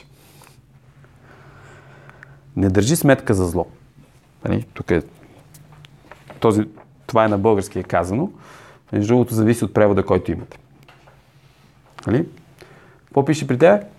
S1: Не държи сметка за зло. Нали? Тук е този, това е на български е казано. Между другото зависи от превода, който имате. Нали? Какво пише при тебе?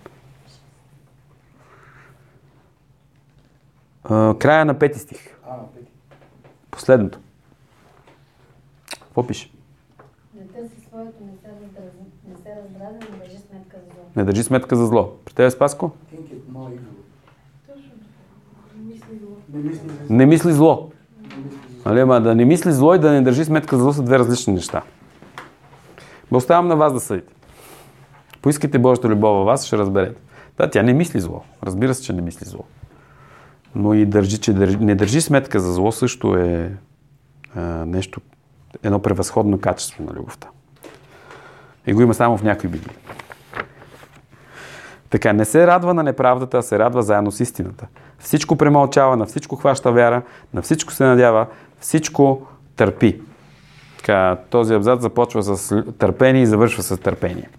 S1: А, края на пети стих.
S2: А, пети.
S1: Последното. Какво пише?
S3: Не търси своето, не се раздразни, не се раздразни, не държи сметка за зло.
S1: Не държи сметка за зло. При тебе, Спаско?
S2: Think it more evil.
S3: Точно. Не мисли зло.
S2: Не мисли за
S1: Не мисли зло.
S2: не мисли за
S1: Нали, ама да не мисли зло и да не държи сметка за зло са две различни неща. Ме оставям на вас да съдите. Поискайте Божията любов във вас, ще разберете. Да, тя не мисли зло. Разбира се, че не мисли зло. Но и държи, че държи, не държи сметка за зло също е а, нещо, едно превъзходно качество на любовта. И го има само в някои Библии. Така, не се радва на неправдата, а се радва заедно с истината. Всичко премълчава, на всичко хваща вяра, на всичко се надява, всичко търпи. Така, този абзац започва с търпение и завършва с търпение.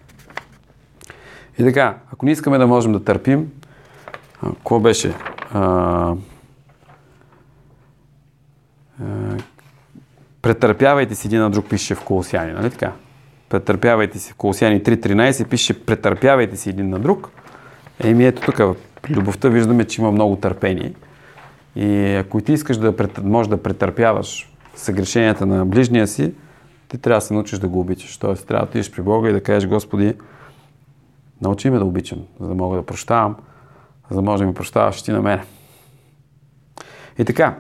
S1: И така, ако не искаме да можем да търпим, какво беше? А, а, претърпявайте си един на друг, пише в Колосяни, нали така? Претърпявайте си в Колосяни три тринайсет, пише претърпявайте си един на друг. Еми ето тук, в любовта виждаме, че има много търпение. И ако ти искаш да можеш да претърпяваш съгрешенията на ближния си, ти трябва да се научиш да го обичаш. Тоест, трябва да отидеш при Бога и да кажеш: Господи, научи ме да обичам, за да мога да прощавам, за да може да ми прощаваш ти на мене. И така,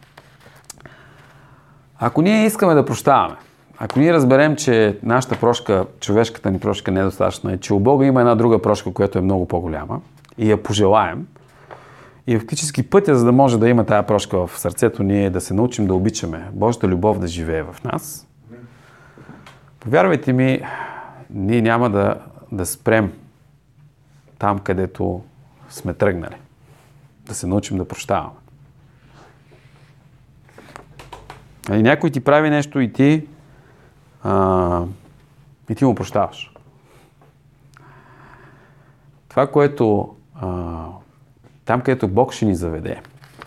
S1: ако ние искаме да прощаваме, ако ние разберем, че нашата прошка, човешката ни прошка не е достатъчна и че у Бога има една друга прошка, която е много по-голяма и я пожелаем, И фактически пътя, за да може да има тая прошка в сърцето ни, е да се научим да обичаме. Божията любов да живее в нас. Повярвайте ми, ние няма да, да спрем там, където сме тръгнали. Да се научим да прощаваме. И някой ти прави нещо и ти а, и ти му прощаваш. Това, което а, там, където Бог ще ни заведе,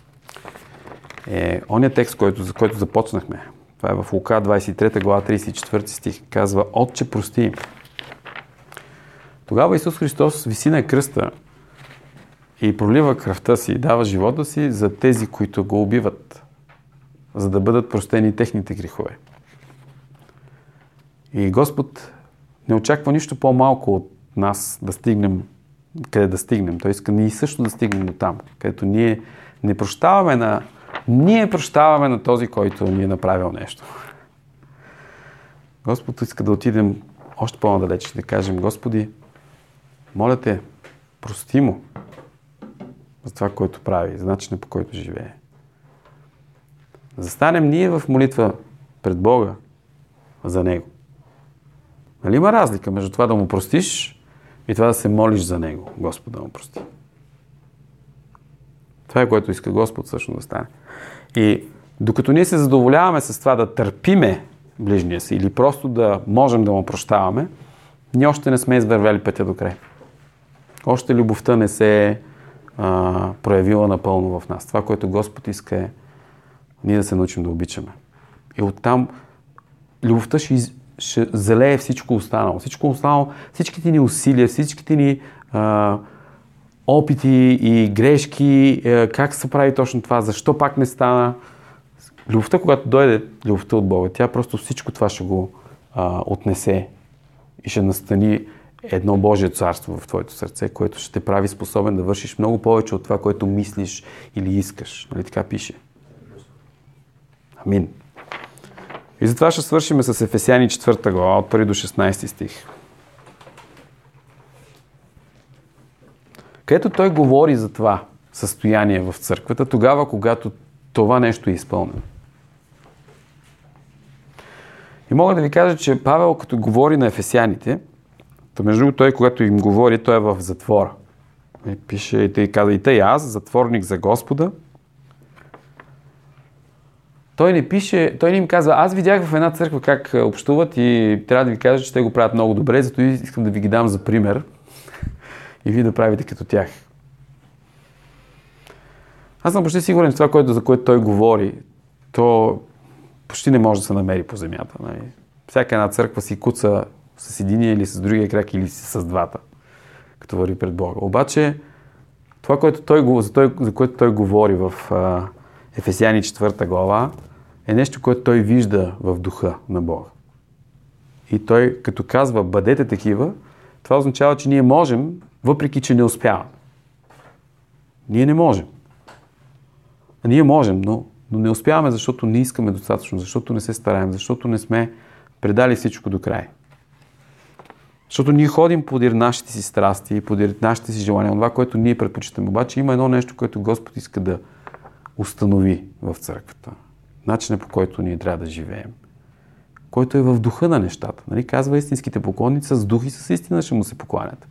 S1: е оня текст, който, за който започнахме. Това е в Лука двадесет и трета глава, тридесет и четвърти стих. Казва: Отче, прости им. Тогава Исус Христос виси на кръста и пролива кръвта си, дава живота си за тези, които го убиват, за да бъдат простени техните грехове. И Господ не очаква нищо по-малко от нас да стигнем къде да стигнем. Той иска ние също да стигнем до там, където ние не прощаваме на ние прощаваме на този, който ни е направил нещо. Господ иска да отидем още по-надалеч и да кажем: Господи, моля те, прости му за това, което прави, за начина, по който живее. Застанем ние в молитва пред Бога за Него. Нали има разлика между това да му простиш и това да се молиш за Него, Господ да му прости. Това е, което иска Господ всъщност да стане. И докато ние се задоволяваме с това да търпиме ближния си или просто да можем да му прощаваме, ние още не сме извървяли пътя до край. Още любовта не се е а, проявила напълно в нас. Това, което Господ иска, е ние да се научим да обичаме. И оттам любовта ще, из... ще залее всичко останало. Всичко останало, всичките ни усилия, всичките ни а, опити и грешки, а, как се прави точно това, защо пак не стана. Любовта, когато дойде любовта от Бога, тя просто всичко това ще го а, отнесе и ще настани едно Божие царство в твоето сърце, което ще те прави способен да вършиш много повече от това, което мислиш или искаш. Нали така пише? Амин. И затова ще свършим с Ефесяни четвърта глава, от първи до шестнадесети стих. Където той говори за това състояние в църквата, тогава, когато това нещо е изпълнено. И мога да ви кажа, че Павел, като говори на ефесяните, то между другото той, когато им говори, той е в затвора. И пише, и тъй каза: и тъй аз, затворник за Господа. Той не пише, той не им казва: аз видях в една църква как общуват и трябва да ви кажа, че те го правят много добре, зато искам да ви ги дам за пример и вие да правите като тях. Аз съм почти сигурен, че това, което, за което той говори, то почти не може да се намери по земята. Нали? Всяка една църква си куца с единия или с другия крак, или с двата, като върви пред Бога. Обаче, това, което той, за, той, за което той говори в а, Ефесяни четвърта глава, е нещо, което той вижда в духа на Бога. И той, като казва: бъдете такива, това означава, че ние можем, въпреки че не успяваме. Ние не можем. А ние можем, но, но не успяваме, защото не искаме достатъчно, защото не се стараем, защото не сме предали всичко до край. Защото ние ходим подир нашите си страсти, подир нашите си желания, това, което ние предпочитаме. Обаче има едно нещо, което Господ иска да установи в църквата. Начинът, по който ние трябва да живеем. Който е в духа на нещата. Нали? Казва: истинските поклонници с дух и с истина ще му се покланят.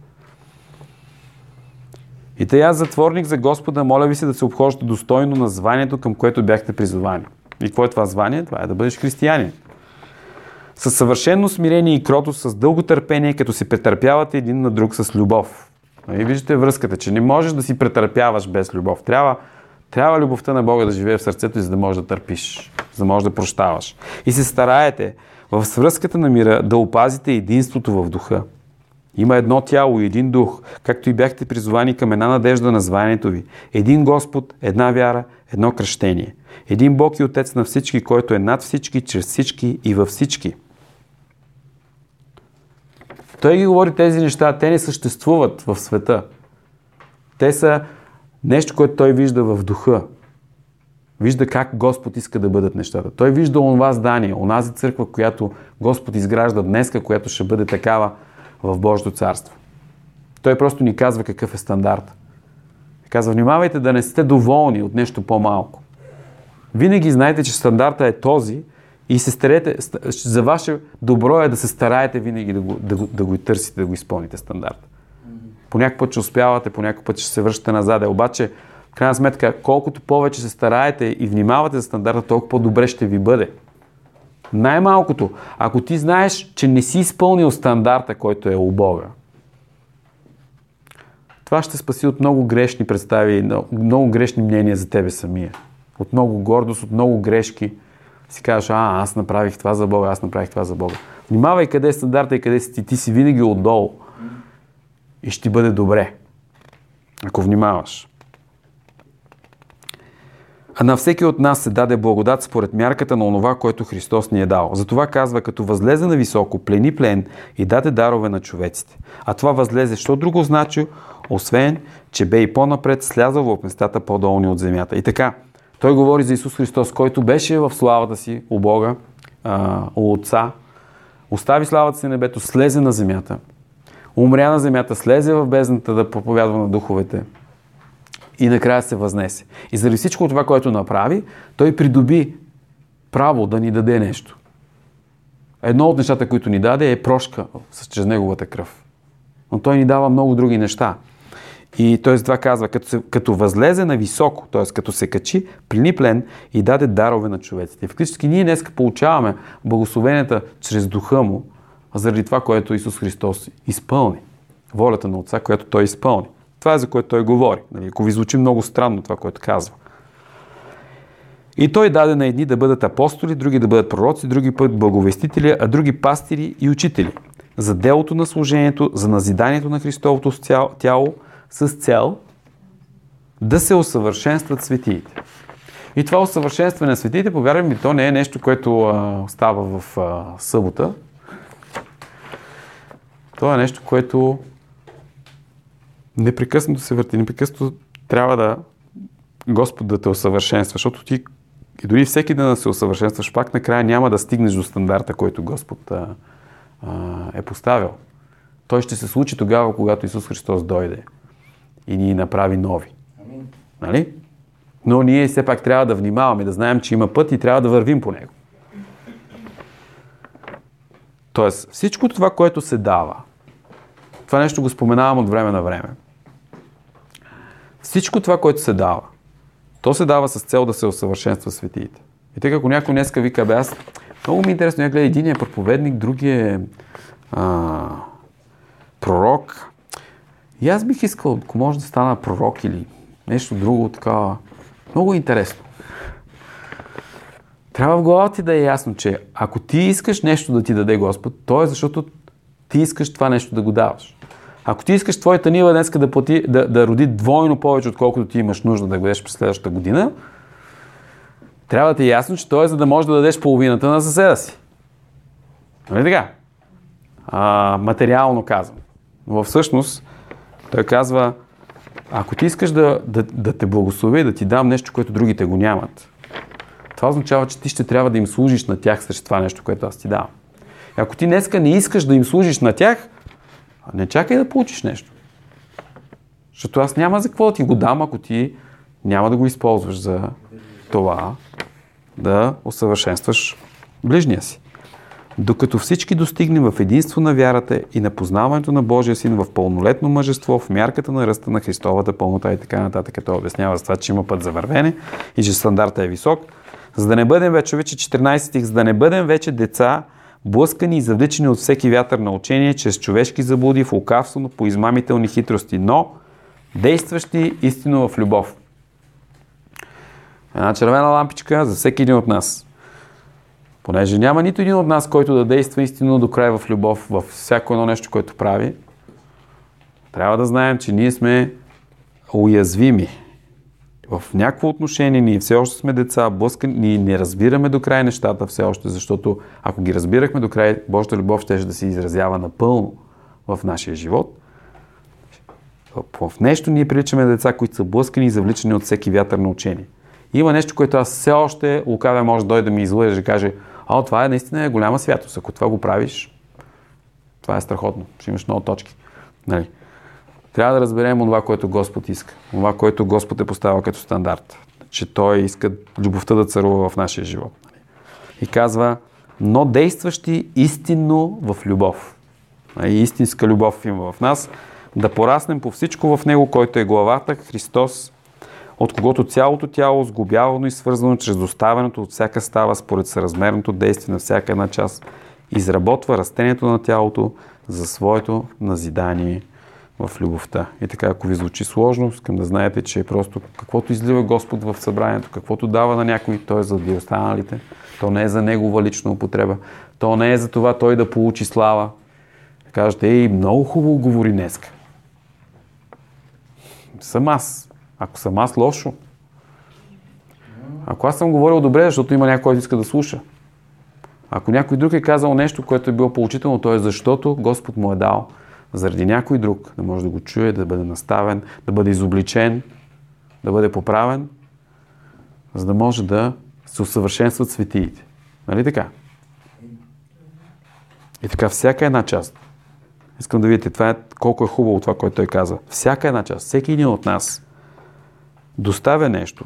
S1: И тъй аз, затворник за Господа, моля ви се да се обхождате достойно на званието, към което бяхте призовани. И какво е това звание? Това е да бъдеш християнин. Със съвършено смирение и кротост, с дълго търпение, като се претърпявате един на друг с любов. И виждате връзката, че не можеш да си претърпяваш без любов. Трябва, трябва любовта на Бога да живее в сърцето, за да можеш да търпиш, за да можеш да прощаваш. И се стараете в връзката на мира да опазите единството в духа. Има едно тяло и един дух, както и бяхте призовани към една надежда на званието ви. Един Господ, една вяра, едно кръщение. Един Бог и Отец на всички, който е над всички, чрез всички и във всички. Той ги говори тези неща, те не съществуват в света. Те са нещо, което той вижда в духа. Вижда как Господ иска да бъдат нещата. Той вижда онова здание, онази църква, която Господ изгражда днеска, която ще бъде такава в Божието царство. Той просто ни казва какъв е стандарт. Казва, внимавайте да не сте доволни от нещо по-малко. Винаги знайте, че стандарта е този и се старете, за ваше добро е да се стараете винаги да го, да го, да го търсите, да го изпълните стандарта. По някакъв път ще успявате, по някакъв път ще се връщате назад. Обаче, в крайна сметка, колкото повече се стараете и внимавате за стандарта, толкова по-добре ще ви бъде. Най-малкото, ако ти знаеш, че не си изпълнил стандарта, който е у Бога, това ще спаси от много грешни представи, много грешни мнения за тебе самия. От много гордост, от много грешки. Си кажеш, а, аз направих това за Бога, аз направих това за Бога. Внимавай къде е стандарта и къде си ти, ти си винаги отдолу. И ще ти бъде добре, ако внимаваш. А на всеки от нас се даде благодат според мярката на онова, което Христос ни е дал. Затова казва, като възлезе на високо, плени плен и даде дарове на човеците. А това възлезе, що друго значи, освен, че бе и по-напред слязал в местата по-долни от земята. И така, той говори за Исус Христос, който беше в славата си у Бога, а, у Отца, остави славата си на небето, слезе на земята, умря на земята, слезе в бездната да проповядва на духовете и накрая се възнесе. И заради всичко това, което направи, той придоби право да ни даде нещо. Едно от нещата, които ни даде, е прошка чрез неговата кръв. Но той ни дава много други неща. И той това казва, като, се, като възлезе на високо, т.е. като се качи, плени плен и даде дарове на човеците. И фактически ние днес получаваме благословенията чрез духа му, заради това, което Исус Христос изпълни. Волята на Отца, която той изпълни. Това е за което той говори. Нали? Ако ви звучи много странно това, което казва. И той даде на едни да бъдат апостоли, други да бъдат пророци, други път благовестители, а други пастири и учители. За делото на служението, за назиданието на Христовото тяло, с цел да се усъвършенстват светиите. И това усъвършенстване на светиите, повярвам ми, то не е нещо, което а, става в а, събота. То е нещо, което непрекъснато се върти, непрекъснато трябва да Господ да те усъвършенства, защото ти и дори всеки ден да се усъвършенстваш, пак накрая няма да стигнеш до стандарта, който Господ а, а, е поставил. Той ще се случи тогава, когато Исус Христос дойде и ни направи нови.
S2: Амин.
S1: Нали? Но ние все пак трябва да внимаваме, да знаем, че има път и трябва да вървим по него. Тоест, всичко това, което се дава, това нещо го споменавам от време на време. Всичко това, което се дава, то се дава с цел да се усъвършенства светиите. И тъй ако някой днеска вика, бе, аз много ми е интересно, я гледа, един е проповедник, другия е а, пророк. И аз бих искал, ако може да стана пророк или нещо друго такава. Много интересно. Трябва в главата ти да е ясно, че ако ти искаш нещо да ти даде Господ, то е защото ти искаш това нещо да го даваш. Ако ти искаш твоята нива днеска да, плати, да, да роди двойно повече, отколкото ти имаш нужда да го дадеш през следващата година, трябва да ти е ясно, че то е за да можеш да дадеш половината на съседа си. Нали така? А, материално казвам. Но всъщност той казва, ако ти искаш да, да, да те благослови и да ти дам нещо, което другите го нямат, това означава, че ти ще трябва да им служиш на тях срещу това нещо, което аз ти давам. И ако ти днеска не искаш да им служиш на тях, не чакай да получиш нещо. Защото аз няма за какво да ти го дам, ако ти няма да го използваш за това да усъвършенстваш ближния си. Докато всички достигнем в единство на вярата и на познаването на Божия Син в пълнолетно мъжество, в мярката на ръста на Христовата пълнота и така нататък. Той обяснява за това, че има път за вървене и че стандарта е висок. За да не бъдем вече, вече четиринайсети стих, за да не бъдем вече деца, блъскани и завличани от всеки вятър на учение, чрез човешки заблуди, в лукавство, по измамителни хитрости, но действащи истинно в любов. Една червена лампичка за всеки един от нас. Понеже няма нито един от нас, който да действа истинно до край в любов, във всяко едно нещо, което прави, трябва да знаем, че ние сме уязвими. В някакво отношение ние все още сме деца, блъскани, ние не разбираме до край нещата все още, защото ако ги разбирахме до край, Божията любов ще да се изразява напълно в нашия живот. В нещо ние приличаме деца, които са блъскани и завличани от всеки вятър на учение. Има нещо, което аз все още, лукавия може да дойде да ми излъже и каже, а, това е наистина голяма святост. Ако това го правиш, това е страхотно. Ще имаш много точки. Нали? Трябва да разберем това, което Господ иска. Това, което Господ е поставил като стандарт. Че Той иска любовта да царува в нашия живот. И казва, но действащи истинно в любов. И истинска любов има в нас. Да пораснем по всичко в Него, който е главата, Христос, от когото цялото тяло, сглобявано и свързано чрез доставянето от всяка става според съразмерното действие на всяка една част, изработва растението на тялото за своето назидание в любовта. И така, ако ви звучи сложно, искам да знаете, че е просто каквото излива Господ в събранието, каквото дава на някой, то е за да ви останалите. То не е за негова лична употреба. То не е за това той да получи слава. Кажете, ей, много хубаво говори днеска. Съм аз. Ако съм аз, лошо. Ако аз съм говорил добре, защото има някой, който иска да слуша. Ако някой друг е казал нещо, което е било поучително, то е защото Господ му е дал заради някой друг, да може да го чуе, да бъде наставен, да бъде изобличен, да бъде поправен, за да може да се усъвършенстват светиите. Нали така? И така, всяка една част. Искам да видите това е, колко е хубаво това, което той каза. Всяка една част, всеки един от нас доставя нещо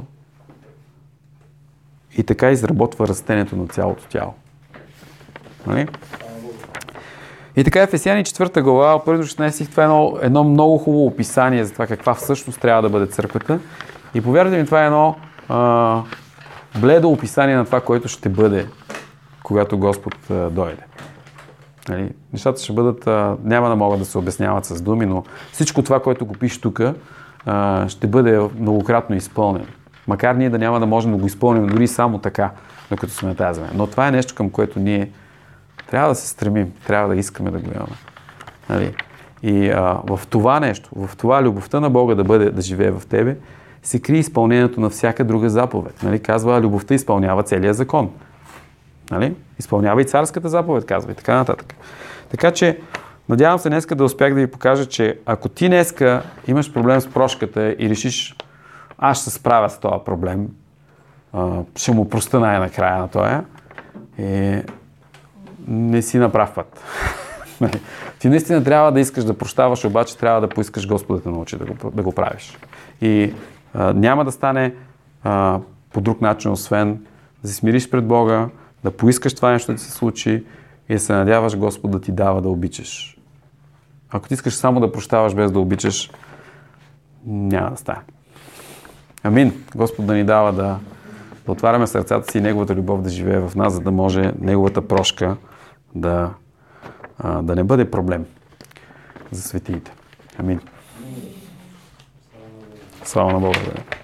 S1: и така изработва растението на цялото тяло. Нали? И така Ефесяни четвърта глава, първи до шестнадесети стих, това е едно, едно много хубаво описание за това каква всъщност трябва да бъде църквата. И повярвайте ми, това е едно а, бледо описание на това, което ще бъде, когато Господ а, дойде. Нали? Нещата ще бъдат, а, няма да могат да се обясняват с думи, но всичко това, което го пише тук, а, ще бъде многократно изпълнено. Макар ние да няма да можем да го изпълним дори само така, докато сме на тази земя. Но това е нещо, към което ние трябва да се стремим, трябва да искаме да го имаме. Нали? И а, в това нещо, в това любовта на Бога да бъде, да живее в тебе, се крие изпълнението на всяка друга заповед. Нали? Казва, любовта изпълнява целия закон. Нали? Изпълнява и царската заповед, казва и така нататък. Така че, надявам се днеска да успях да ви покажа, че ако ти днеска имаш проблем с прошката и решиш, аз ще се справя с този проблем, а, ще му простя най-накрая на този, и не си на прав път. Ти наистина трябва да искаш да прощаваш, обаче трябва да поискаш Господа да те научи да го, да го правиш. И а, няма да стане а, по друг начин, освен да се смириш пред Бога, да поискаш това нещо да се случи и да се надяваш Господ да ти дава да обичаш. Ако ти искаш само да прощаваш без да обичаш, няма да стане. Амин. Господ да ни дава да, да отваряме сърцата си и Неговата любов да живее в нас, за да може Неговата прошка да, а, да не бъде проблем за светиите. Амин. Слава на Бога.